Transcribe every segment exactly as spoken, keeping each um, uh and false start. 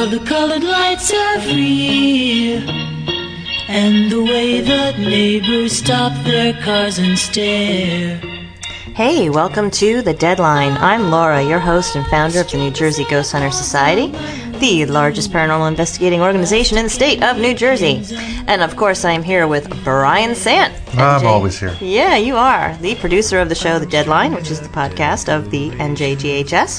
How the colored lights are free, and the way that neighbors stop their cars and stare. Hey, welcome to The Deadline. I'm Laura, your host and founder of the New Jersey Ghost Hunter Society, the largest paranormal investigating organization in the state of New Jersey. And of course, I am here with Brian Sant. I'm N J. Always here. Yeah, you are. The producer of the show The Deadline, which is the podcast of the N J G H S.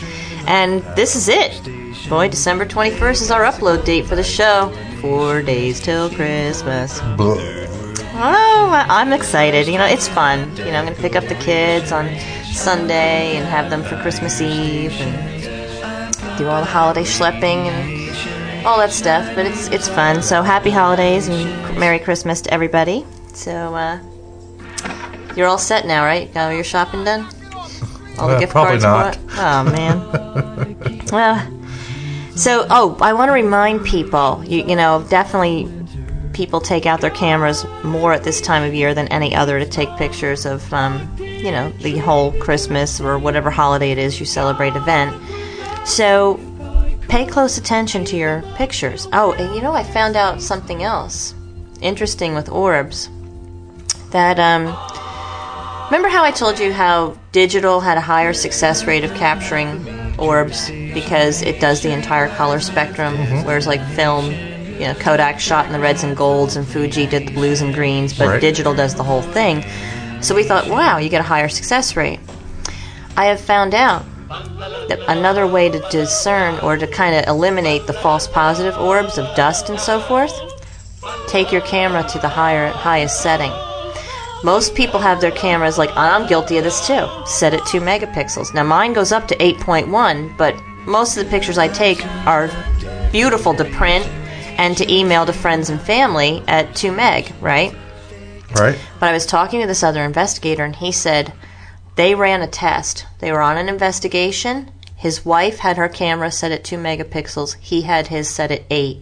And this is it. Boy, December twenty-first is our upload date for the show. Four days till Christmas. Blah. Oh, I'm excited. You know, it's fun. You know, I'm going to pick up the kids on Sunday and have them for Christmas Eve and do all the holiday schlepping and all that stuff. But it's it's fun. So happy holidays and Merry Christmas to everybody. So, uh, you're all set now, right? Got all your shopping done? All the uh, gift probably cards not. bought? Oh, man. Well, so, oh, I want to remind people, you, you know, definitely people take out their cameras more at this time of year than any other to take pictures of, um, you know, the whole Christmas or whatever holiday it is you celebrate event. So pay close attention to your pictures. Oh, and you know, I found out something else interesting with orbs. That, um, remember how I told you how digital had a higher success rate of capturing orbs because it does the entire color spectrum, mm-hmm. whereas like film, you know, Kodak shot in the reds and golds and Fuji did the blues and greens, but right. digital does the whole thing. So we thought, wow, you get a higher success rate. I have found out that another way to discern or to kind of eliminate the false positive orbs of dust and so forth, take your camera to the higher highest setting. Most people have their cameras, like, I'm guilty of this too, set at two megapixels. Now mine goes up to eight point one, but most of the pictures I take are beautiful to print and to email to friends and family at two meg, right? Right. But I was talking to this other investigator, and he said they ran a test. They were on an investigation. His wife had her camera set at two megapixels. He had his set at eight.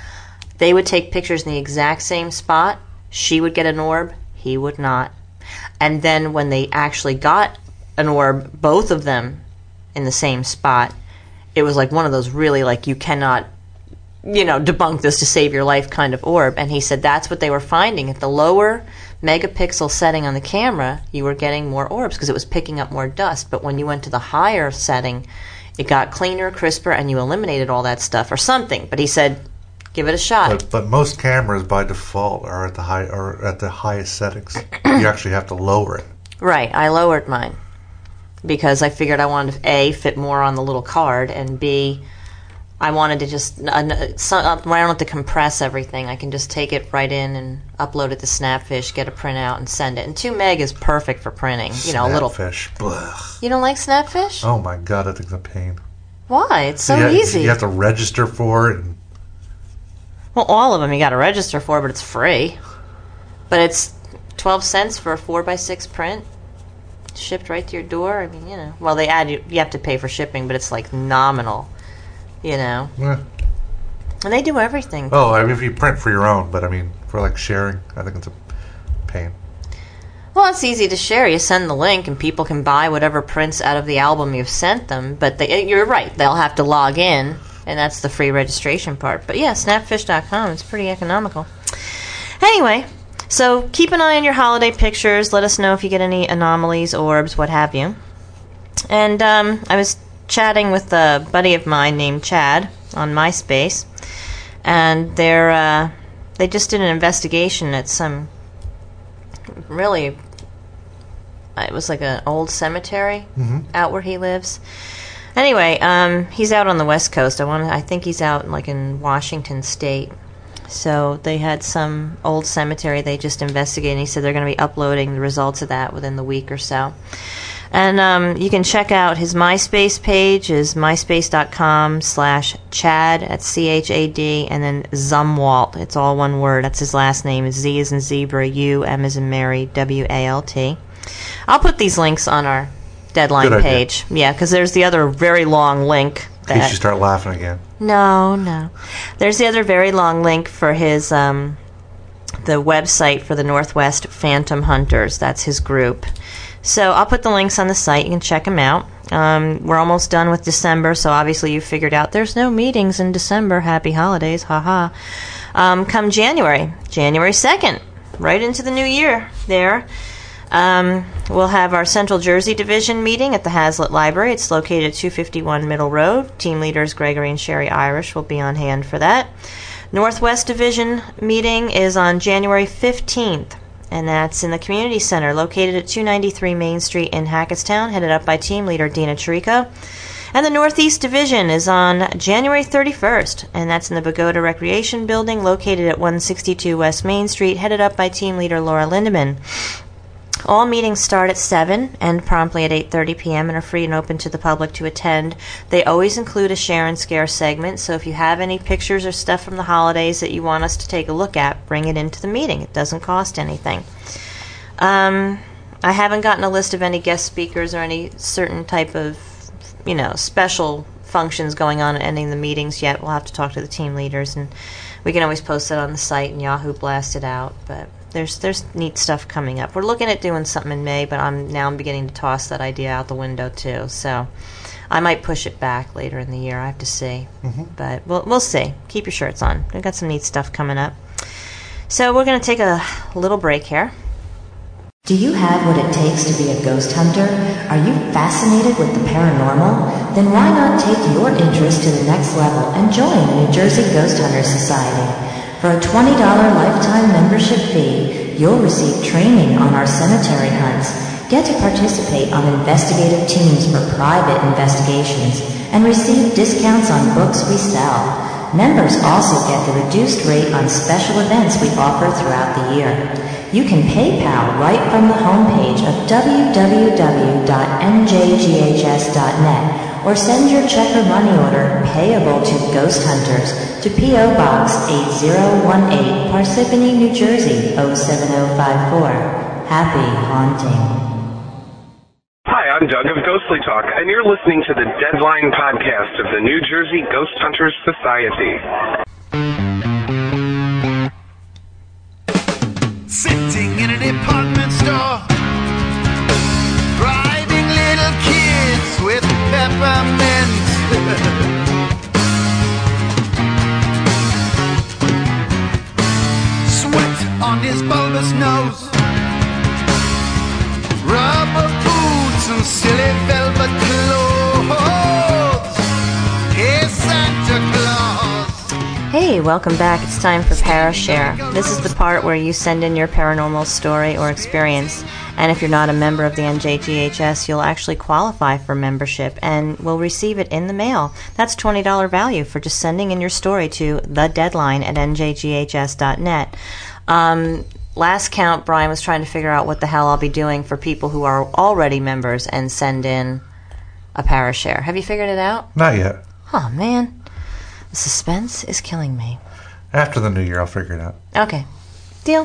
They would take pictures in the exact same spot. She would get an orb. He would not. And then when they actually got an orb, both of them in the same spot, it was like one of those really, like, you cannot, you know, debunk this to save your life kind of orb. And he said that's what they were finding. At the lower megapixel setting on the camera, you were getting more orbs because it was picking up more dust. But when you went to the higher setting, it got cleaner, crisper, and you eliminated all that stuff or something. But he said, give it a shot. But, but most cameras by default are at the high or at the highest settings. You actually have to lower it. Right. I lowered mine because I figured I wanted to A, fit more on the little card, and B, I wanted to just, uh, so, uh, I don't have to compress everything. I can just take it right in and upload it to Snapfish, get a printout, and send it. And two meg is perfect for printing. You know, a little. Snapfish. Blech. You don't like Snapfish? Oh my God, I think it's a pain. Why? It's so you easy. Have, you have to register for it. And well, all of them you got to register for, but it's free. But it's twelve cents for a four by six print, shipped right to your door. I mean, you know. Well, they add you. You have to pay for shipping, but it's like nominal. You know. Yeah. And they do everything. Oh, I mean, if you print for your own, but I mean, for like sharing, I think it's a pain. Well, it's easy to share. You send the link, and people can buy whatever prints out of the album you've sent them. But they, you're right; they'll have to log in, and that's the free registration part. But yeah, snapfish dot com. It's pretty economical. Anyway, so keep an eye on your holiday pictures. Let us know if you get any anomalies, orbs, what have you. And um, I was chatting with a buddy of mine named Chad on MySpace, and they're uh, they just did an investigation at some really, it was like an old cemetery mm-hmm. out where he lives. Anyway, um, he's out on the West Coast. I want I think he's out like in Washington State. So they had some old cemetery they just investigated, and he said they're going to be uploading the results of that within the week or so. And um, you can check out his MySpace page is myspace.com slash Chad, that's C H A D, and then Zumwalt. It's all one word. That's his last name. Is Z as in zebra, U, M as in Mary, W A L T. I'll put these links on our Deadline page. Yeah, because there's the other very long link. In case you start laughing again. No, no. There's the other very long link for his... Um, the website for the Northwest Phantom Hunters. That's his group. So I'll put the links on the site. You can check them out. Um, we're almost done with December, so obviously you figured out there's no meetings in December. Happy holidays, haha. Um, come January, January second, right into the new year there. Um, we'll have our Central Jersey Division meeting at the Hazlitt Library. It's located at two fifty-one Middle Road. Team leaders Gregory and Sherry Irish will be on hand for that. Northwest Division meeting is on January fifteenth, and that's in the Community Center located at two ninety-three Main Street in Hackettstown, headed up by team leader Dina Chirico. And the Northeast Division is on January thirty-first, and that's in the Pagoda Recreation Building located at one sixty-two West Main Street, headed up by team leader Laura Lindeman. All meetings start at seven, end promptly at eight thirty p.m., and are free and open to the public to attend. They always include a share and scare segment, so if you have any pictures or stuff from the holidays that you want us to take a look at, bring it into the meeting. It doesn't cost anything. Um, I haven't gotten a list of any guest speakers or any certain type of, you know, special functions going on at any of the meetings yet. We'll have to talk to the team leaders, and we can always post it on the site and Yahoo blast it out, but There's there's neat stuff coming up. We're looking at doing something in May, but I'm now I'm beginning to toss that idea out the window too. So I might push it back later in the year. I have to see, mm-hmm. but we'll we'll see. Keep your shirts on. We've got some neat stuff coming up. So we're going to take a little break here. Do you have what it takes to be a ghost hunter? Are you fascinated with the paranormal? Then why not take your interest to the next level and join the New Jersey Ghost Hunters Society? For a twenty dollars lifetime membership fee, you'll receive training on our cemetery hunts, get to participate on investigative teams for private investigations, and receive discounts on books we sell. Members also get the reduced rate on special events we offer throughout the year. You can PayPal right from the homepage of w w w dot n j g h s dot net or send your check or money order payable to Ghost Hunters to P O. Box eight zero one eight, Parsippany, New Jersey oh seven oh five four. Happy haunting. Hi, I'm Doug of Ghostly Talk, and you're listening to the Deadline podcast of the New Jersey Ghost Hunters Society. Sitting in a department store, bribing little kids with peppermint. Sweat on his bulbous nose, rubber boots and silly velvet clothes. Hey, Santa Claus. Hey, welcome back. It's time for ParaShare. This is the part where you send in your paranormal story or experience, and if you're not a member of the N J G H S, you'll actually qualify for membership and will receive it in the mail. That's twenty dollars value for just sending in your story to the deadline at n j g h s dot net. Um, last count, Brian was trying to figure out what the hell I'll be doing for people who are already members and send in a ParaShare. Have you figured it out? Not yet. Oh, man. The suspense is killing me. After the new year, I'll figure it out. Okay. Deal.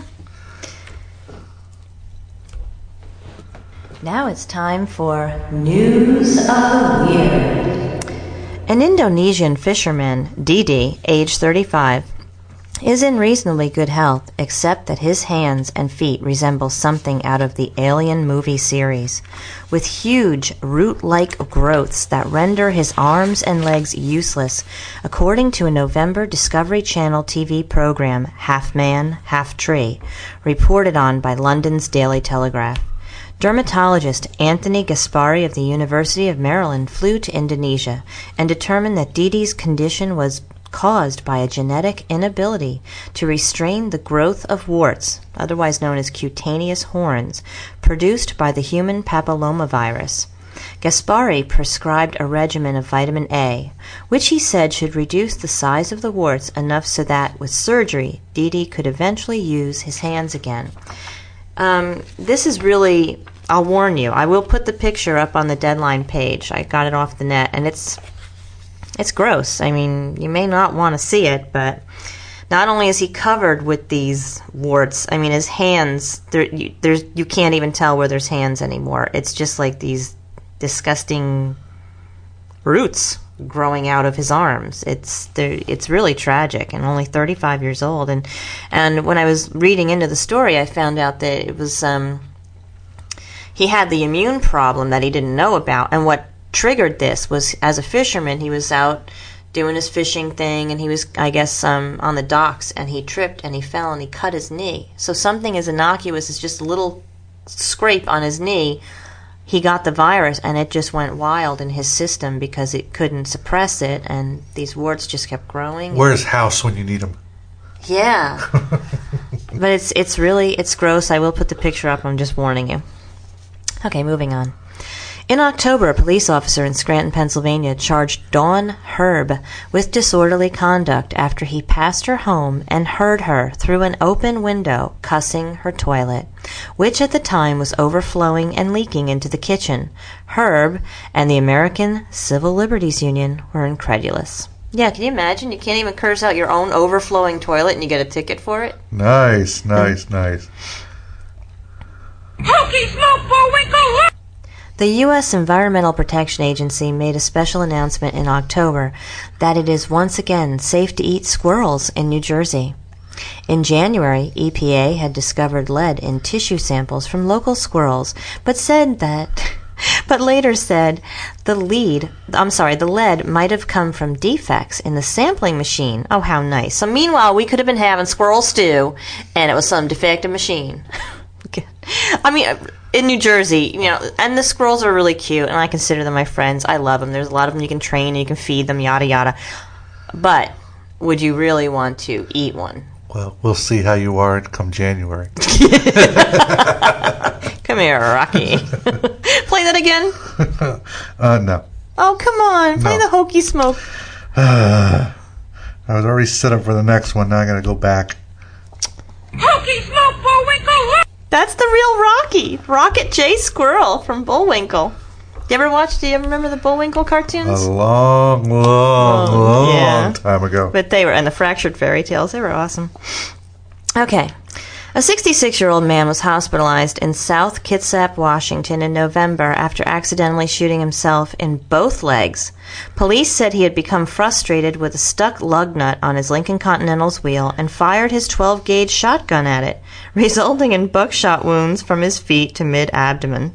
Now it's time for News of the Weird. An Indonesian fisherman, Didi, age thirty-five, is in reasonably good health, except that his hands and feet resemble something out of the Alien movie series, with huge root-like growths that render his arms and legs useless, according to a November Discovery Channel T V program, Half Man, Half Tree, reported on by London's Daily Telegraph. Dermatologist Anthony Gaspari of the University of Maryland flew to Indonesia and determined that Didi's condition was caused by a genetic inability to restrain the growth of warts, otherwise known as cutaneous horns, produced by the human papillomavirus. Gaspari prescribed a regimen of vitamin A, which he said should reduce the size of the warts enough so that, with surgery, Didi could eventually use his hands again. Um, this is really, I'll warn you, I will put the picture up on the Deadline page. I got it off the net, and it's It's gross. I mean, you may not want to see it, but not only is he covered with these warts, I mean, his hands, there, you, there's, you can't even tell where there's hands anymore. It's just like these disgusting roots growing out of his arms. It's it's really tragic, and only thirty-five years old. And and when I was reading into the story, I found out that it was um, he had the immune problem that he didn't know about. And what triggered this was, as a fisherman, he was out doing his fishing thing, and he was, I guess, um, on the docks, and he tripped and he fell and he cut his knee. So something as innocuous as just a little scrape on his knee, he got the virus, and it just went wild in his system because it couldn't suppress it, and these warts just kept growing. Where's House when you need him? Yeah. But it's it's really, it's gross. I will put the picture up. I'm just warning you. Okay, moving on. In October, a police officer in Scranton, Pennsylvania, charged Dawn Herb with disorderly conduct after he passed her home and heard her, through an open window, cussing her toilet, which at the time was overflowing and leaking into the kitchen. Herb and the American Civil Liberties Union were incredulous. Yeah, can you imagine? You can't even curse out your own overflowing toilet and you get a ticket for it? Nice, nice, nice. Hokey smoke Bullwinkle! The U S Environmental Protection Agency made a special announcement in October that it is once again safe to eat squirrels in New Jersey. In January, E P A had discovered lead in tissue samples from local squirrels, but said that, but later said the lead, I'm sorry, the lead might have come from defects in the sampling machine. Oh, how nice. So meanwhile, we could have been having squirrel stew, and it was some defective machine. I mean, in New Jersey, you know, and the squirrels are really cute, and I consider them my friends. I love them. There's a lot of them you can train, and you can feed them, yada, yada. But would you really want to eat one? Well, we'll see how you are come January. Come here, Rocky. Play that again? uh, no. Oh, come on. Play no. the hokey smoke. I was already set up for the next one. Now I got to go back. Hokey smoke Bullwinkle! That's the real Rocky. Rocket J. Squirrel from Bullwinkle. You ever watch, do you ever remember the Bullwinkle cartoons? A long, long, oh, long yeah. time ago. But they were, and the Fractured Fairy Tales, they were awesome. Okay. A sixty-six-year-old man was hospitalized in South Kitsap, Washington in November after accidentally shooting himself in both legs. Police said he had become frustrated with a stuck lug nut on his Lincoln Continental's wheel and fired his twelve-gauge shotgun at it, resulting in buckshot wounds from his feet to mid-abdomen.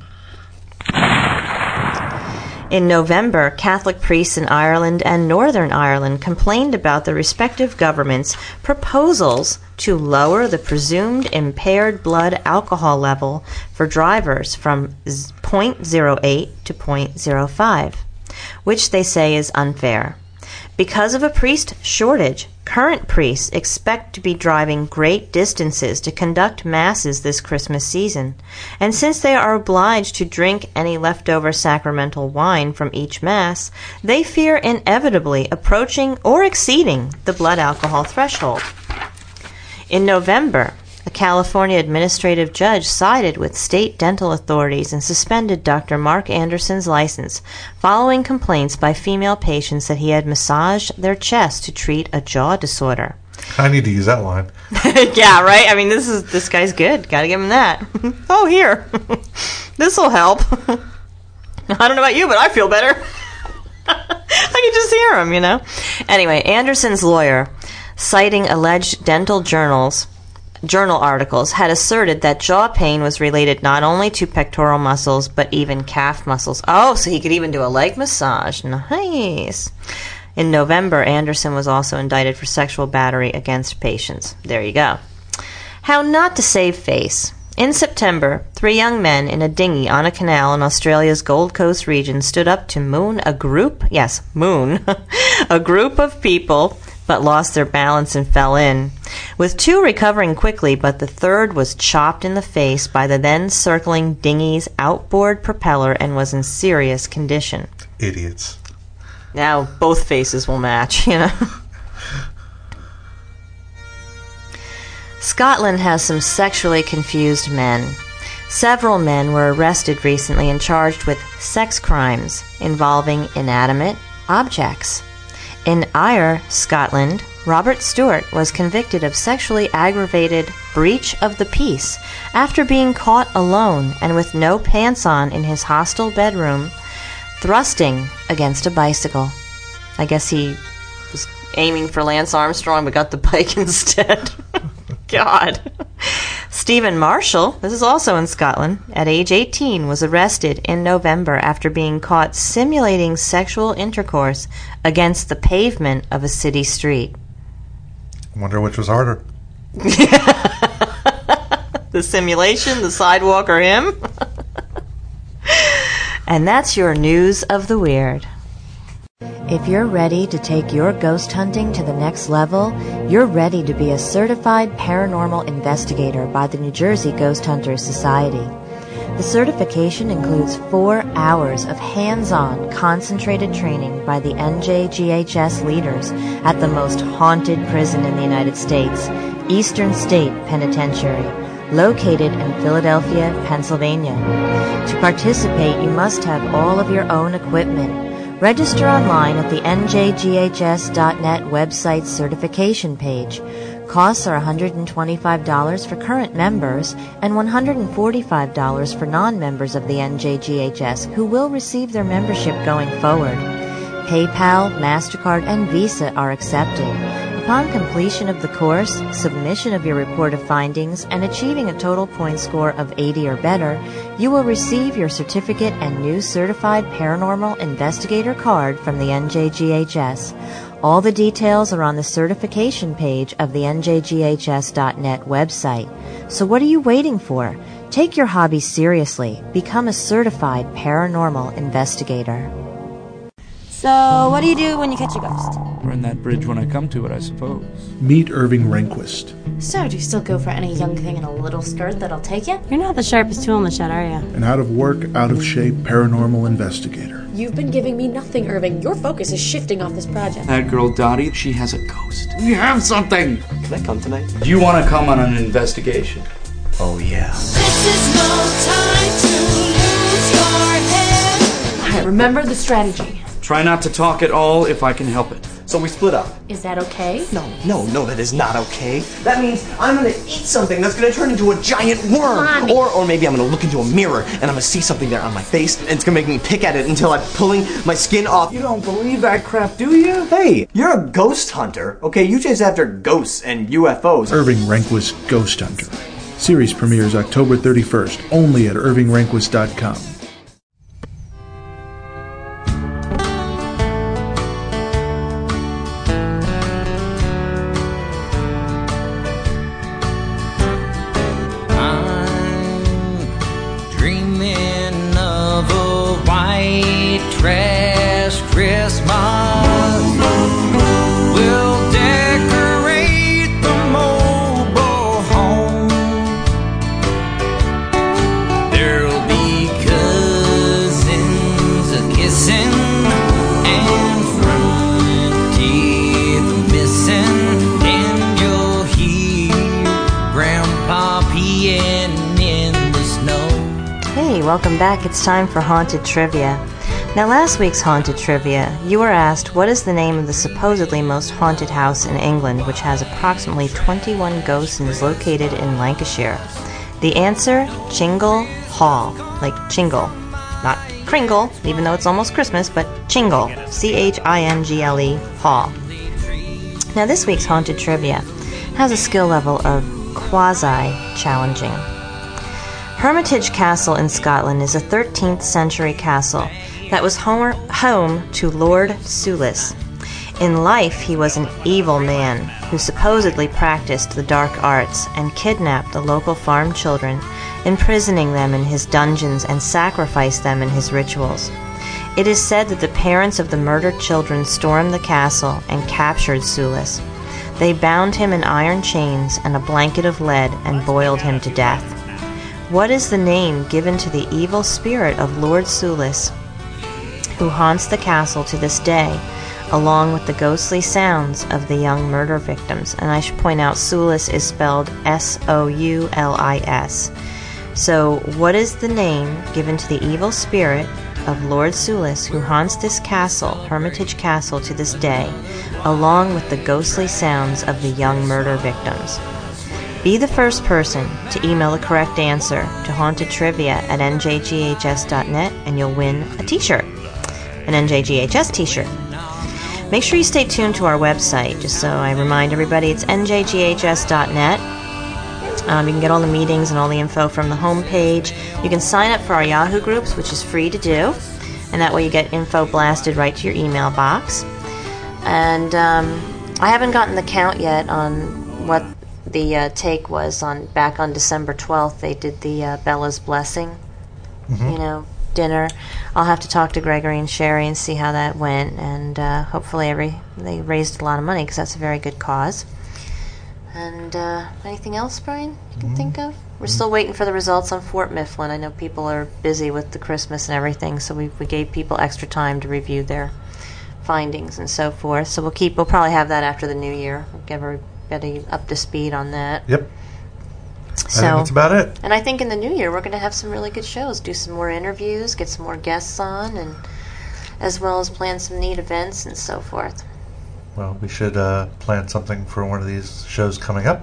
In November, Catholic priests in Ireland and Northern Ireland complained about the respective governments' proposals to lower the presumed impaired blood alcohol level for drivers from zero point zero eight to zero point zero five, which they say is unfair. Because of a priest shortage, current priests expect to be driving great distances to conduct masses this Christmas season, and since they are obliged to drink any leftover sacramental wine from each mass, they fear inevitably approaching or exceeding the blood alcohol threshold. In November, a California administrative judge sided with state dental authorities and suspended Doctor Mark Anderson's license following complaints by female patients that he had massaged their chest to treat a jaw disorder. I need to use that line. Yeah, right? I mean, this is this guy's good. Gotta give him that. Oh, here. This'll help. I don't know about you, but I feel better. I can just hear him, you know? Anyway, Anderson's lawyer, citing alleged dental journals, journal articles, had asserted that jaw pain was related not only to pectoral muscles, but even calf muscles. Oh, so he could even do a leg massage. Nice. In November, Anderson was also indicted for sexual battery against patients. There you go. How not to save face. In September, three young men in a dinghy on a canal in Australia's Gold Coast region stood up to moon a group, yes, moon, a group of people, but lost their balance and fell in, with two recovering quickly, but the third was chopped in the face by the then circling dinghy's outboard propeller and was in serious condition. Idiots. Now both faces will match, you know. Scotland has some sexually confused men. Several men were arrested recently and charged with sex crimes involving inanimate objects. In Ayr, Scotland, Robert Stewart was convicted of sexually aggravated breach of the peace after being caught alone and with no pants on in his hostel bedroom, thrusting against a bicycle. I guess he was aiming for Lance Armstrong but got the bike instead. God. Stephen Marshall, this is also in Scotland, at age eighteen was arrested in November after being caught simulating sexual intercourse against the pavement of a city street. I wonder which was harder. The simulation, the sidewalk, or him? And that's your news of the weird. If you're ready to take your ghost hunting to the next level, you're ready to be a certified paranormal investigator by the New Jersey Ghost Hunters Society. The certification includes four hours of hands-on, concentrated training by the N J G H S leaders at the most haunted prison in the United States, Eastern State Penitentiary, located in Philadelphia, Pennsylvania. To participate, you must have all of your own equipment. Register online at the N J G H S dot net website certification page. Costs are one hundred twenty-five dollars for current members and one hundred forty-five dollars for non-members of the N J G H S who will receive their membership going forward. PayPal, MasterCard, and Visa are accepted. Upon completion of the course, submission of your report of findings, and achieving a total point score of eighty or better, you will receive your certificate and new Certified Paranormal Investigator card from the N J G H S. All the details are on the certification page of the N J G H S dot net website. So what are you waiting for? Take your hobby seriously. Become a certified paranormal investigator. So, what do you do when you catch a ghost? Burn that bridge when I come to it, I suppose. Meet Irving Rehnquist. So, do you still go for any young thing in a little skirt that'll take you? You're not the sharpest tool in the shed, are you? An out-of-work, out-of-shape paranormal investigator. You've been giving me nothing, Irving. Your focus is shifting off this project. That girl, Dottie, she has a ghost. We have something! Can I come tonight? Do you want to come on an investigation? Oh, yeah. This is no time to lose your head. Alright, remember the strategy. Try not to talk at all if I can help it. So we split up. Is that okay? No, no, no, that is not okay. That means I'm gonna eat something that's gonna turn into a giant worm. Mommy. Or or maybe I'm gonna look into a mirror and I'm gonna see something there on my face and it's gonna make me pick at it until I'm pulling my skin off. You don't believe that crap, do you? Hey, you're a ghost hunter, okay? You chase after ghosts and U F Os. Irving Rehnquist Ghost Hunter. Series premieres October thirty-first, only at irving rehnquist dot com. Welcome back. It's time for Haunted Trivia. Now, last week's Haunted Trivia, you were asked what is the name of the supposedly most haunted house in England, which has approximately twenty-one ghosts and is located in Lancashire. The answer, Chingle Hall, like Chingle, not Kringle, even though it's almost Christmas, but Chingle, C H I N G L E, Hall. Now, this week's Haunted Trivia has a skill level of quasi-challenging. Hermitage Castle in Scotland is a thirteenth century castle that was home to Lord Soulis. In life, he was an evil man who supposedly practiced the dark arts and kidnapped the local farm children, imprisoning them in his dungeons and sacrificed them in his rituals. It is said that the parents of the murdered children stormed the castle and captured Soulis. They bound him in iron chains and a blanket of lead and boiled him to death. What is the name given to the evil spirit of Lord Soulis, who haunts the castle to this day, along with the ghostly sounds of the young murder victims? And I should point out, Soulis is spelled S O U L I S. So, what is the name given to the evil spirit of Lord Soulis, who haunts this castle, Hermitage Castle, to this day, along with the ghostly sounds of the young murder victims? Be the first person to email the correct answer to hauntedtrivia at N J G H S dot net and you'll win a t-shirt, an N J G H S t-shirt. Make sure you stay tuned to our website, just so I remind everybody, it's N J G H S dot net. Um, you can get all the meetings and all the info from the homepage. You can sign up for our Yahoo groups, which is free to do, and that way you get info blasted right to your email box. And um, I haven't gotten the count yet on what the uh, take was on back on December twelfth. They did the uh, Bella's Blessing, mm-hmm. you know, dinner. I'll have to talk to Gregory and Sherry and see how that went, and uh, hopefully every they raised a lot of money because that's a very good cause. And uh, anything else, Brian, you can mm-hmm. think of? We're still waiting for the results on Fort Mifflin. I know people are busy with the Christmas and everything, so we we gave people extra time to review their findings and so forth. So we'll keep. We'll probably have that after the new year. We'll get everybody up to speed on that. Yep. So I think that's about it. And I think in the new year we're going to have some really good shows. Do some more interviews, get some more guests on, and as well as plan some neat events and so forth. Well, we should uh, plan something for one of these shows coming up.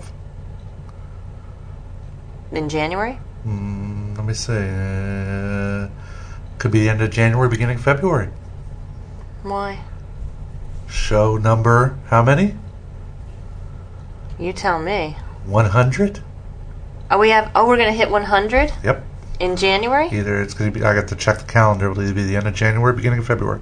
In January? Mm, let me see. Uh, could be the end of January, beginning of February. Why? Show number, how many? You tell me. one hundred? Oh, we have. Oh, we're going to hit one hundred? Yep. In January? Either it's going to be, I got to check the calendar, it'll either be the end of January, beginning of February.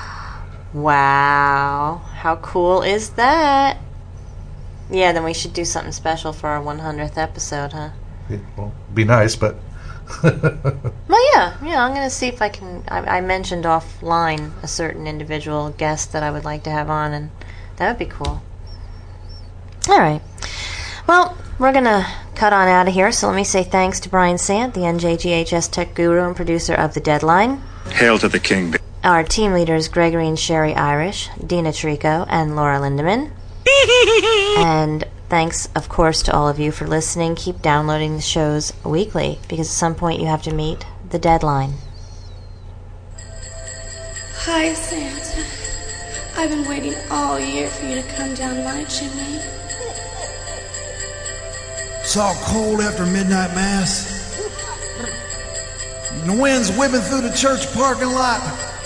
Wow. How cool is that? Yeah, then we should do something special for our one hundredth episode, huh? It will be nice, but... Well, yeah. Yeah, I'm going to see if I can... I, I mentioned offline a certain individual guest that I would like to have on, and that would be cool. All right. Well, we're going to cut on out of here, so let me say thanks to Brian Sant, the N J G H S tech guru and producer of The Deadline. Hail to the king. Our team leaders, Gregory and Sherry Irish, Dina Trico, and Laura Lindemann. And thanks, of course, to all of you for listening. Keep downloading the shows weekly, because at some point you have to meet the deadline. Hi, Santa. I've been waiting all year for you to come down my chimney. It's all cold after midnight mass. And the wind's whipping through the church parking lot.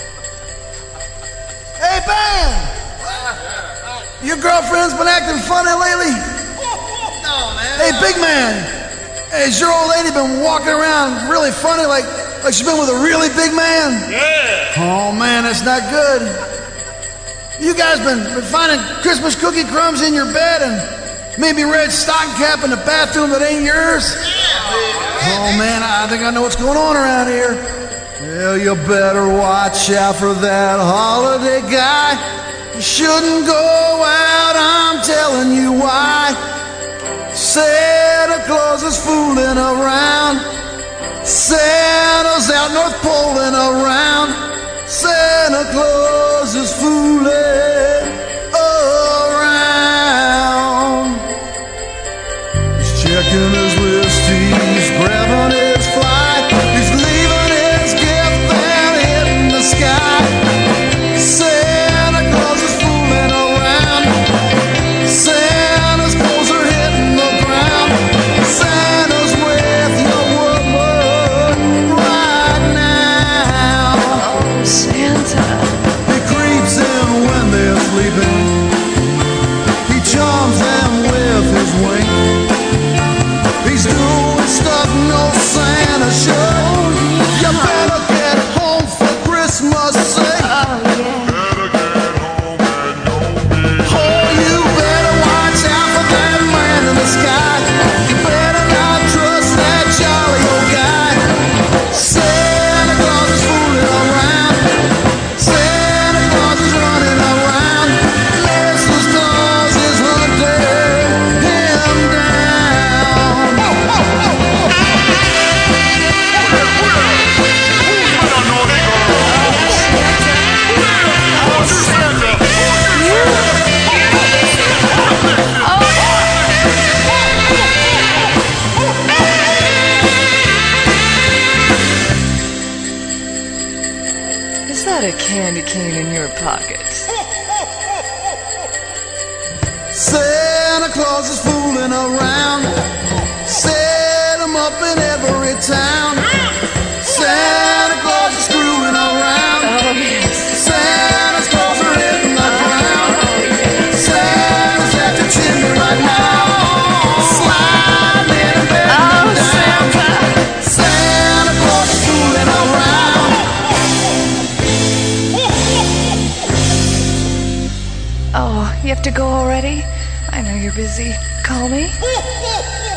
Hey, Ben! Your girlfriend's been acting funny lately? No, man. Hey, big man! Has your old lady been walking around really funny, like, like she's been with a really big man? Yeah. Oh, man, that's not good. You guys been, been finding Christmas cookie crumbs in your bed and maybe red stocking cap in the bathroom that ain't yours? Oh, man, I think I know what's going on around here. Well, you better watch out for that holiday guy. You shouldn't go out, I'm telling you why. Santa Claus is fooling around. Santa's out North Poling around. Santa Claus is fooling around. He's checking his list, he's grabbing his flight, he's leaving his gift there in the sky. Santa Claus is fooling around. Santa's clothes are hitting the ground. Santa's with your woman right now. Oh, Santa. He creeps in when they're sleeping. He charms them with his wing. He's doing stuff no Santa should. You better get home for Christmas sake. Oh, yeah. Better get home and don't be late. Oh, you better watch out for that man in the sky. You better not trust that jolly old guy. Santa Claus is fooling around. Santa Claus is running around. Mister Claus is hunting him down. Is that a candy cane in your pocket? Santa Claus is fooling around. Set him up in every town. Santa Claus is screwing around. Santa's claws are hitting the ground. you're busy, call me.